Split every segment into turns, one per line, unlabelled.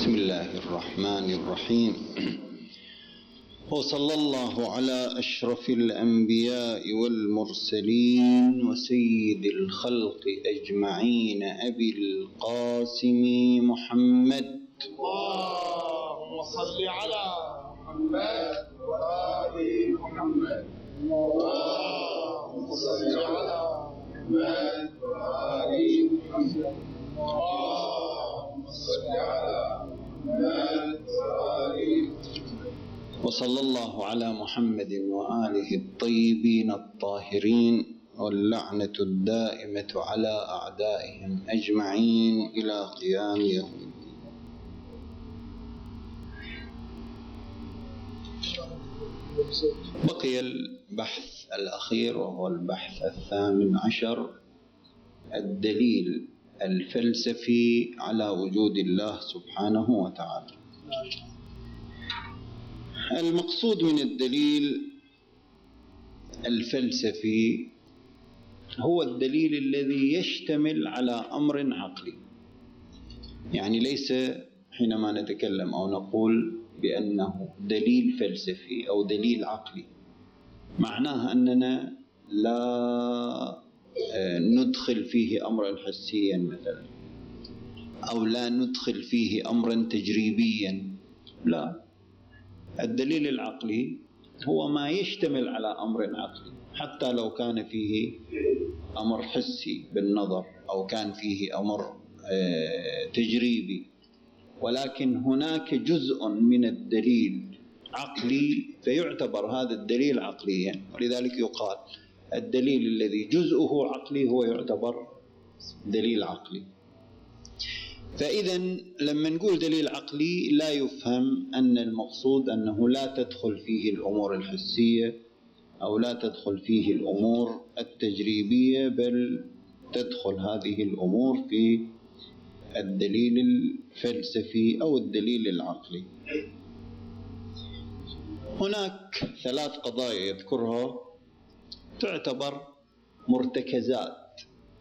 بسم الله الرحمن الرحيم. وصلى الله على أشرف الأنبياء والمرسلين وسيد الخلق أجمعين أبي القاسم محمد.
اللهم صل على محمد وآل محمد. اللهم صل على محمد وآل محمد. اللهم صل على محمد وآل محمد.
وصلى الله على محمد وآله الطيبين الطاهرين واللعنة الدائمة على أعدائهم أجمعين إلى قيام يوم الدين. بقي البحث الأخير وهو البحث 18، الدليل الفلسفي على وجود الله سبحانه وتعالى. المقصود من الدليل الفلسفي هو الدليل الذي يشتمل على أمر عقلي، يعني ليس حينما نتكلم أو نقول بأنه دليل فلسفي أو دليل عقلي معناها أننا لا ندخل فيه أمرا حسيا مثلا، أو لا ندخل فيه أمرا تجريبيا، لا. الدليل العقلي هو ما يشتمل على أمر عقلي، حتى لو كان فيه أمر حسي بالنظر أو كان فيه أمر تجريبي، ولكن هناك جزء من الدليل عقلي فيعتبر هذا الدليل عقليا، ولذلك يقال الدليل الذي جزءه عقلي هو يعتبر دليل عقلي. فإذا لما نقول دليل عقلي لا يفهم أن المقصود أنه لا تدخل فيه الأمور الحسية أو لا تدخل فيه الأمور التجريبية، بل تدخل هذه الأمور في الدليل الفلسفي أو الدليل العقلي. هناك 3 قضايا يذكرها تعتبر مرتكزات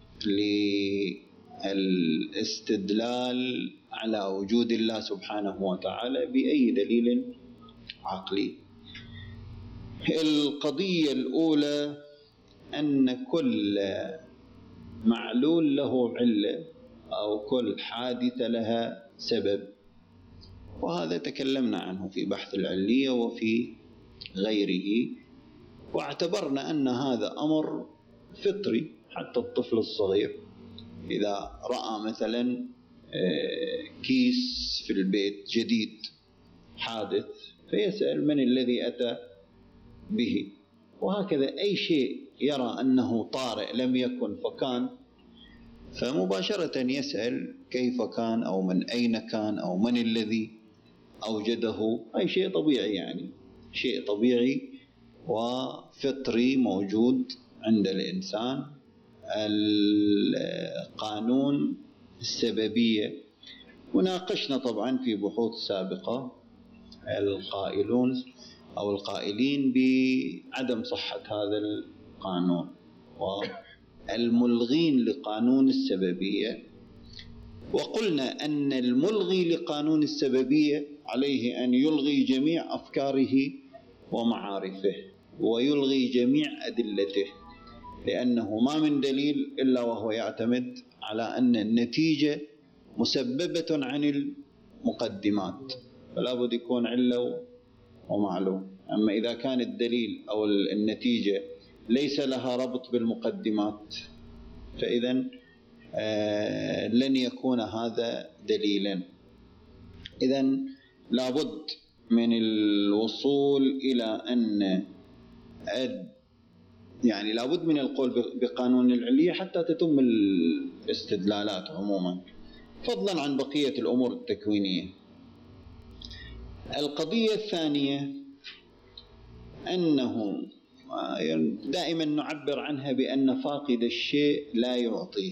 للاستدلال على وجود الله سبحانه وتعالى بأي دليل عقلي. القضية الأولى أن كل معلول له علة أو كل حادثة لها سبب، وهذا تكلمنا عنه في بحث العلية وفي غيره، واعتبرنا أن هذا أمر فطري. حتى الطفل الصغير إذا رأى مثلا كيس في البيت جديد حادث فيسأل من الذي أتى به، وهكذا أي شيء يرى أنه طارئ لم يكن فكان، فمباشرة يسأل كيف كان أو من أين كان أو من الذي أوجده. أي شيء طبيعي، يعني شيء طبيعي وفطري موجود عند الإنسان. القانون السببية وناقشنا طبعا في بحوث سابقة القائلون أو القائلين بعدم صحة هذا القانون والملغين لقانون السببية، وقلنا أن الملغي لقانون السببية عليه أن يلغي جميع أفكاره ومعارفه ويلغي جميع أدلته، لأنه ما من دليل إلا وهو يعتمد على أن النتيجة مسببة عن المقدمات، فلا بد يكون علة ومعلوم. أما إذا كان الدليل أو النتيجة ليس لها ربط بالمقدمات فإذا لن يكون هذا دليلا. إذا لابد من الوصول إلى أن يعني لابد من القول بقانون العلية حتى تتم الاستدلالات عموما، فضلا عن بقية الأمور التكوينية. القضية الثانية أنه دائما نعبر عنها بأن فاقد الشيء لا يعطيه.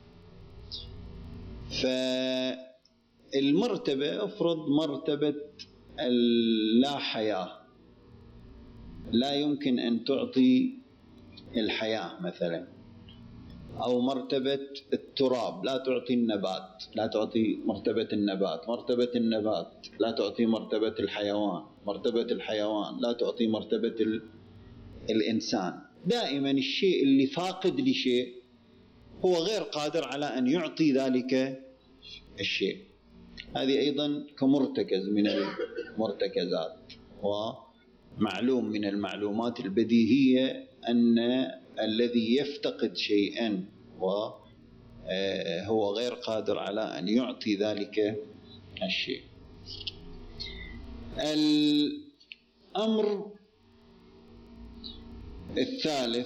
فالمرتبة أفرض مرتبة اللا حياة، لا يمكن أن تعطي الحياة مثلا، أو مرتبة التراب لا تعطي النبات، لا تعطي مرتبة النبات، مرتبة النبات لا تعطي مرتبة الحيوان، مرتبة الحيوان لا تعطي مرتبة الإنسان. دائما الشيء اللي فاقد لشيء هو غير قادر على أن يعطي ذلك الشيء. هذه أيضا كمرتكز من المرتكزات، ومعلوم من المعلومات البديهية أن الذي يفتقد شيئا وهو غير قادر على أن يعطي ذلك الشيء. الأمر الثالث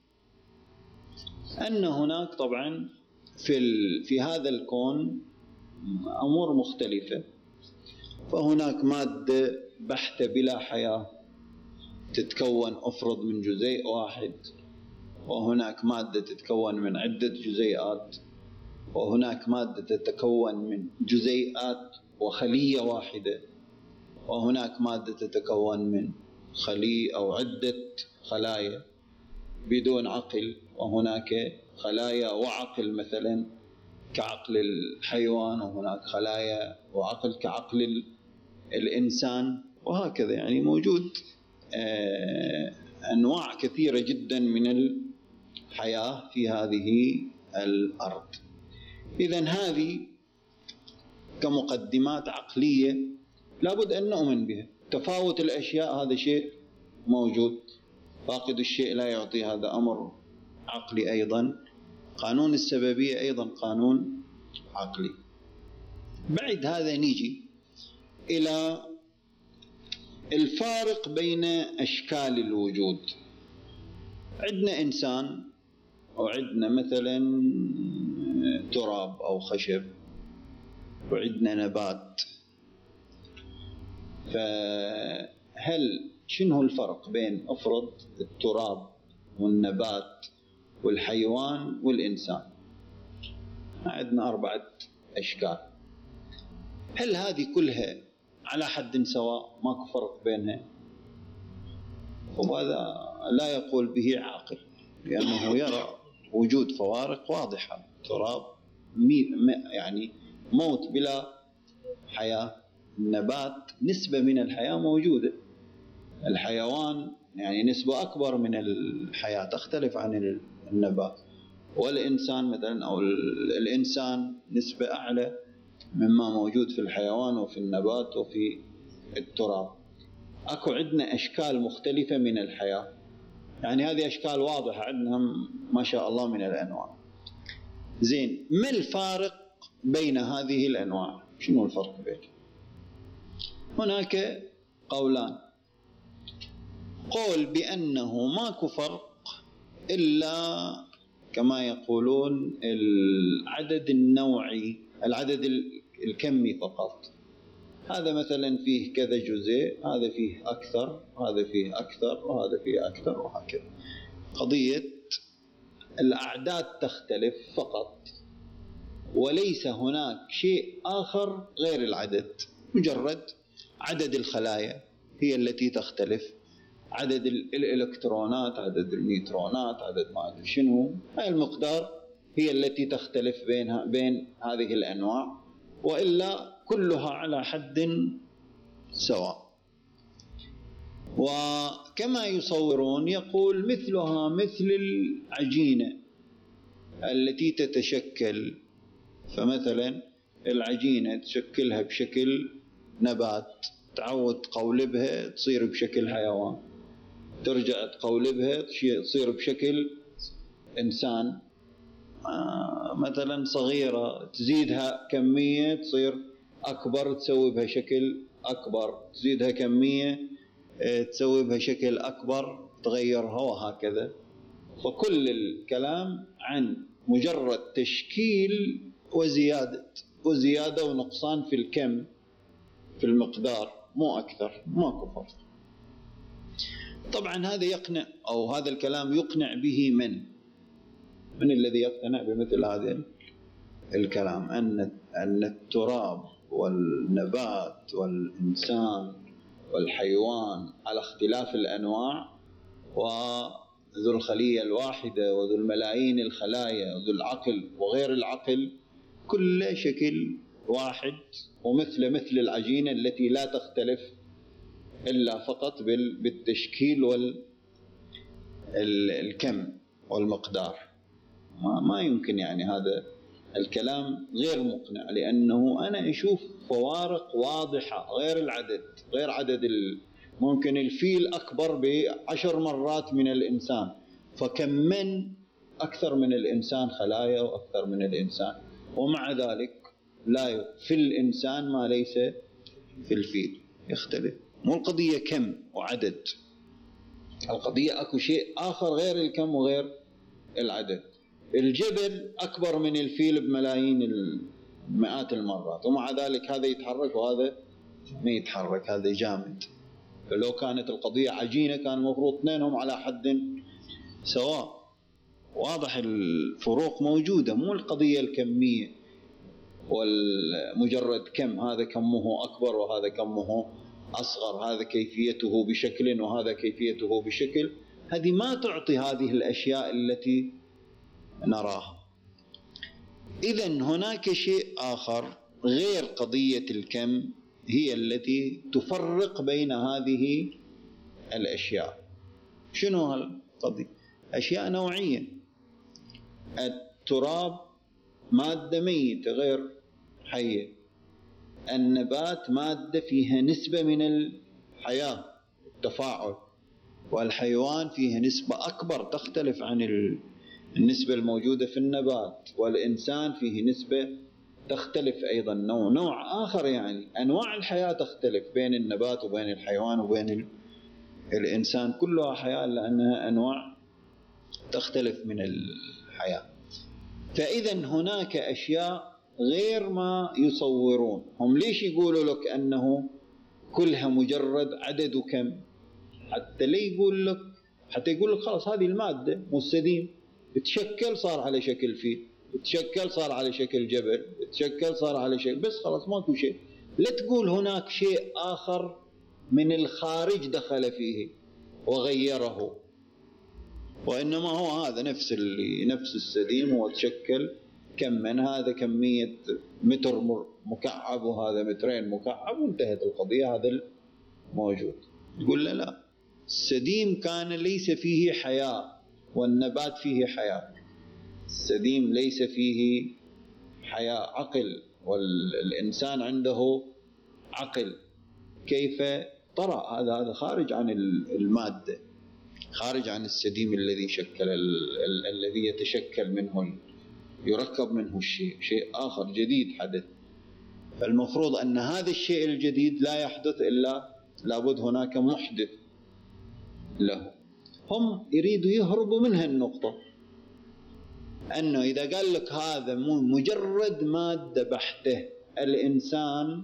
أن هناك طبعا في هذا الكون أمور مختلفة، فهناك مادة بحتة بلا حياة تتكون أفرض من جزيء واحد، وهناك مادة تتكون من عدة جزيئات، وهناك مادة تتكون من جزيئات وخلية واحدة، وهناك مادة تتكون من خلية أو عدة خلايا بدون عقل، وهناك خلايا وعقل مثلا كعقل الحيوان، وهناك خلايا وعقل كعقل الإنسان، وهكذا. يعني موجود أنواع كثيرة جدا من الحياة في هذه الأرض. إذن هذه كمقدمات عقلية لابد أن نؤمن بها. تفاوت الأشياء هذا شيء موجود، فاقد الشيء لا يعطي، هذا أمر عقلي أيضا. قانون السببية أيضا قانون عقلي. بعد هذا نيجي إلى الفارق بين أشكال الوجود. عندنا إنسان، وعندنا مثلا تراب أو خشب، وعندنا نبات. فهل شنو الفرق بين أفرض التراب والنبات والحيوان والإنسان؟ عندنا 4 أشكال. هل هذه كلها على حد سواء ماكو فرق بينها؟ وهذا لا يقول به عاقل، لأنه يرى وجود فوارق واضحة. التراب يعني موت بلا حياة، النبات نسبة من الحياة موجودة، الحيوان يعني نسبة أكبر من الحياة تختلف عن النبات، والإنسان مثلا أو الإنسان نسبة أعلى مما موجود في الحيوان وفي النبات وفي التراب. أكو عندنا أشكال مختلفة من الحياة، يعني هذه أشكال واضحة عندنا ما شاء الله من الأنواع. زين، ما الفارق بين هذه الأنواع؟ شنو الفرق بينها؟ هناك قولان. قول بأنه ماكو فرق إلا كما يقولون العدد النوعي، العدد الكمي فقط. هذا مثلا فيه كذا جزء، هذا فيه أكثر، هذا فيه أكثر، وهذا فيه أكثر، وهكذا. قضية الأعداد تختلف فقط، وليس هناك شيء آخر غير العدد. مجرد عدد الخلايا هي التي تختلف، عدد الإلكترونات، عدد النيوترونات، عدد ما أدري شنو، هاي المقدار هي التي تختلف بين هذه الأنواع، وإلا كلها على حد سواء. وكما يصورون يقول مثلها مثل العجينة التي تتشكل. فمثلا العجينة تشكلها بشكل نبات، تعود تقولبها تصير بشكل حيوان، ترجع تقولبها تصير بشكل إنسان. مثلا صغيرة تزيدها كمية تصير أكبر، تسوي بها شكل أكبر، تزيدها كمية تسوي بها شكل أكبر، تغيرها، وهكذا. فكل الكلام عن مجرد تشكيل وزيادة ونقصان في الكم، في المقدار، مو أكثر، ماكو فرق. طبعا هذا يقنع، أو هذا الكلام يقنع به من الذي يقتنع بمثل هذا الكلام؟ أن التراب والنبات والإنسان والحيوان على اختلاف الأنواع ذو الخلية الواحدة وذو الملايين الخلايا وذو العقل وغير العقل كل شكل واحد، ومثل العجينة التي لا تختلف إلا فقط بالتشكيل والكم والمقدار. ما يمكن، يعني هذا الكلام غير مقنع، لأنه أنا أشوف فوارق واضحة غير العدد، غير عدد ممكن الفيل أكبر ب10 مرات من الإنسان، فكم من أكثر من الإنسان خلايا وأكثر من الإنسان، ومع ذلك لا في الإنسان ما ليس في الفيل، يختلف. مو القضية كم وعدد، القضية أكو شيء آخر غير الكم وغير العدد. الجبل أكبر من الفيل بملايين مئات المرات، ومع ذلك هذا يتحرك وهذا ما يتحرك، هذا جامد. فلو كانت القضية عجينة كان المفروض اثنينهم على حد سواء. واضح الفروق موجودة، مو القضية الكمية والمجرد كم، هذا كمه أكبر وهذا كمه أصغر، هذا كيفيته بشكل وهذا كيفيته بشكل. هذه ما تعطي هذه الأشياء التي نراها. إذن هناك شيء آخر غير قضية الكم هي التي تفرق بين هذه الأشياء. شنو هالقضية؟ أشياء نوعية. التراب مادة ميتة غير حية، النبات مادة فيها نسبة من الحياة التفاعل، والحيوان فيها نسبة أكبر تختلف عن النسبة الموجودة في النبات، والإنسان فيه نسبة تختلف أيضا، نوع آخر، يعني أنواع الحياة تختلف بين النبات وبين الحيوان وبين الإنسان، كلها حياة لأنها أنواع تختلف من الحياة. فإذا هناك أشياء غير ما يصورون. هم ليش يقولوا لك أنه كلها مجرد عدد كم؟ حتى يقول لك خلاص هذه المادة مستديم، تشكل صار على شكل فيل، تشكل صار على شكل جبل، تشكل صار على شكل، بس خلاص ماكو شيء. لا تقول هناك شيء آخر من الخارج دخل فيه وغيره، وإنما هو هذا نفس السديم، هو تشكل كم من هذا كمية متر مكعب وهذا مترين مكعب وانتهت القضية، هذا موجود. يقول لا، السديم كان ليس فيه حياة والنبات فيه حياة. السديم ليس فيه حياة، عقل، والإنسان عنده عقل. كيف طرأ هذا خارج عن المادة، خارج عن السديم الذي الذي يتشكل منه، يركب منه شيء آخر جديد حدث. فالمفروض أن هذا الشيء الجديد لا يحدث إلا لابد هناك محدث له. هم يريدوا يهربوا من هالنقطة، أنه إذا قال لك هذا مجرد مادة بحتة، الإنسان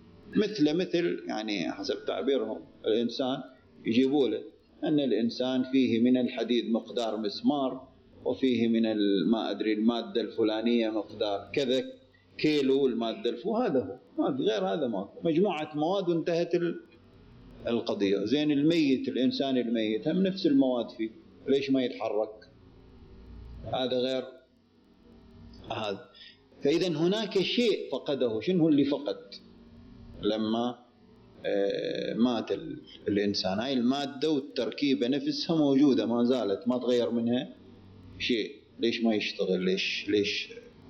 مثل يعني حسب تعبيرهم الإنسان يجيبوا له أن الإنسان فيه من الحديد مقدار مسمار، وفيه من ما أدري المادة الفلانية مقدار كذا كيلو المادة هذا هو، غير هذا ما مجموعة مواد وانتهت القضية. زين الميت، الإنسان الميت هم نفس المواد فيه، ليش ما يتحرك؟ هذا غير هذا. فإذا هناك شيء فقده. شنو اللي فقد لما مات الإنسان؟ هاي المادة والتركيبة نفسها موجودة ما زالت، ما تغير منها شيء، ليش ما يشتغل؟ ليش؟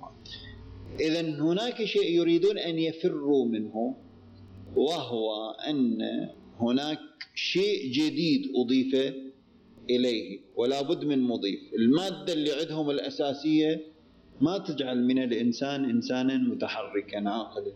إذا هناك شيء يريدون أن يفروا منه، وهو أن هناك شيء جديد أضيف إليه، ولا بد من مضيف. المادة اللي عندهم الأساسية ما تجعل من الإنسان إنسانا متحركا عاقلا،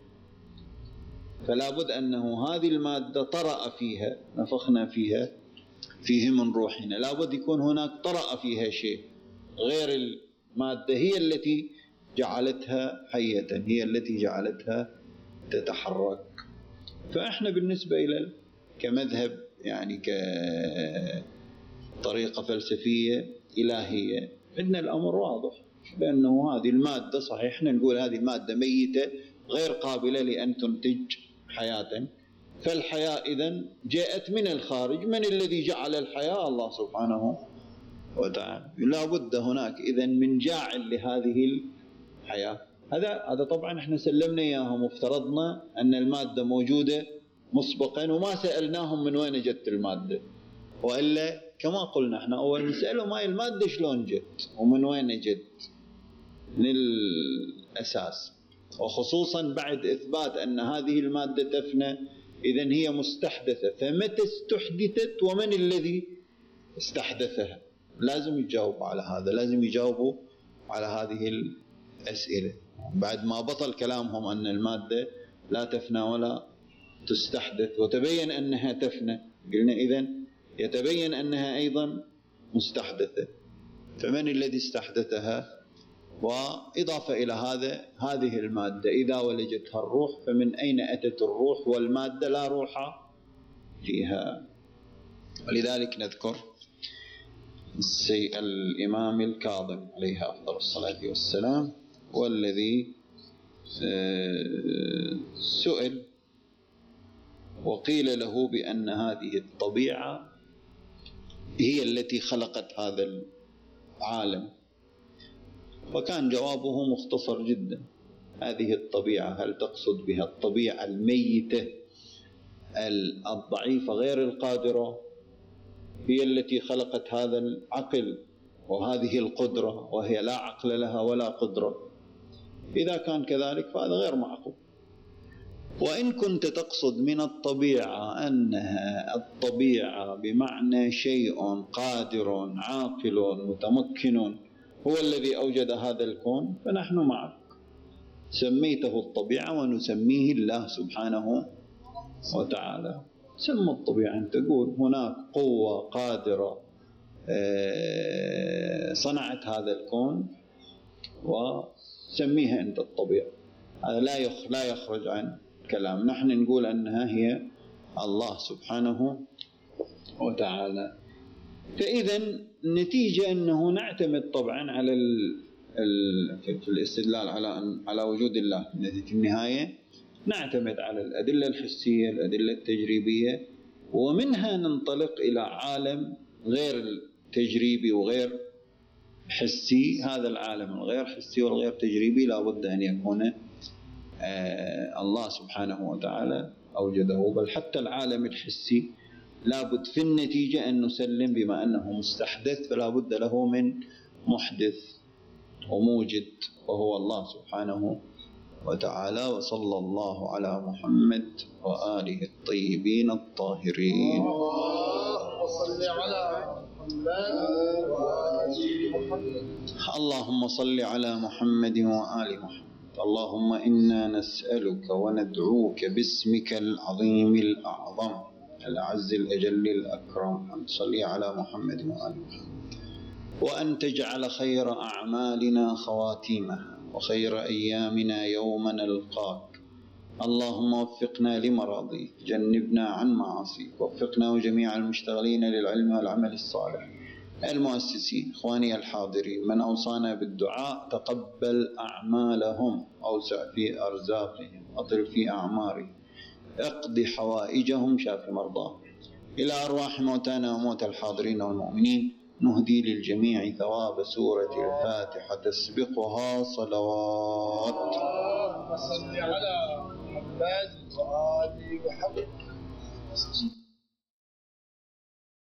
فلا بد أنه هذه المادة طرأ فيها، نفخنا فيه من روحنا، لا بد يكون هناك طرأ فيها شيء غير المادة، هي التي جعلتها حية، هي التي جعلتها تتحرك. فإحنا بالنسبة إلى كمذهب، يعني كطريقة فلسفية إلهية، عندنا الأمر واضح، بأنه هذه المادة صحيح إحنا نقول هذه مادة ميتة غير قابلة لأن تنتج حياة، فالحياة إذن جاءت من الخارج. من الذي جعل الحياة؟ الله سبحانه وتعالى. لا بد هناك إذن من جاعل لهذه الحياة. هذا طبعا احنا سلمنا إياهم وافترضنا أن المادة موجودة مسبقا وما سألناهم من وين جت المادة، وإلا كما قلنا احنا أول نسألهم هاي المادة شلون جت ومن وين جت من الأساس، وخصوصا بعد إثبات أن هذه المادة تفنى إذن هي مستحدثة، فمتى استحدثت ومن الذي استحدثها؟ لازم يجاوبوا على هذا، لازم يجاوبوا على هذه الأسئلة بعد ما بطل كلامهم أن المادة لا تفنى ولا تستحدث وتبين أنها تفنى. قلنا إذن يتبين أنها أيضا مستحدثة، فمن الذي استحدثها؟ وإضافة إلى هذه المادة إذا ولجتها الروح فمن أين أتت الروح والمادة لا روح فيها. ولذلك نذكر الإمام الكاظم عليه أفضل الصلاة والسلام، والذي سئل وقيل له بأن هذه الطبيعة هي التي خلقت هذا العالم، وكان جوابه مختصر جدا: هذه الطبيعة هل تقصد بها الطبيعة الميتة الضعيفة غير القادرة هي التي خلقت هذا العقل وهذه القدرة وهي لا عقل لها ولا قدرة؟ إذا كان كذلك فهذا غير معقول. وإن كنت تقصد من الطبيعة أنها الطبيعة بمعنى شيء قادر عاقل متمكن هو الذي أوجد هذا الكون فنحن معك، سميته الطبيعة ونسميه الله سبحانه وتعالى. سمى الطبيعة، أنت تقول هناك قوة قادرة صنعت هذا الكون وسميها أنت الطبيعة، هذا لا يخرج عن كلام. نحن نقول أنها هي الله سبحانه وتعالى. فإذا النتيجة أنه نعتمد طبعا على في الاستدلال على وجود الله في النهاية نعتمد على الأدلة الحسية الأدلة التجريبية، ومنها ننطلق إلى عالم غير التجريبي وغير حسي. هذا العالم الغير حسي والغير تجريبي لا بد أن يكون الله سبحانه وتعالى أوجده، بل حتى العالم الحسي لا بد في النتيجة أن نسلم بما أنه مستحدث فلا بد له من محدث وموجد وهو الله سبحانه وتعالى. وصلى الله على محمد وآله الطيبين الطاهرين.
وصل على محمد وآل محمد.
اللهم صل على محمد وآل محمد. اللهم إنا نسألك وندعوك باسمك العظيم الأعظم الأعز الأجل الأكرم أن تصلي على محمد وآل محمد، وأن تجعل خير أعمالنا خواتيمها وخير أيامنا يوم نلقاك. اللهم وفقنا لمراضيك، جنبنا عن معاصيك، وفقنا وجميع المشتغلين للعلم والعمل الصالح، المؤسسين، إخواني الحاضرين، من أوصانا بالدعاء تقبل أعمالهم، أوسع في أرزاقهم، أطل في أعمارهم، اقضي حوائجهم، شاف مرضاهم. إلى أرواح موتانا وموتى الحاضرين والمؤمنين نهدي للجميع ثواب سورة الفاتحة تسبقها صلوات.
اللهم صل على محمد وآل محمد.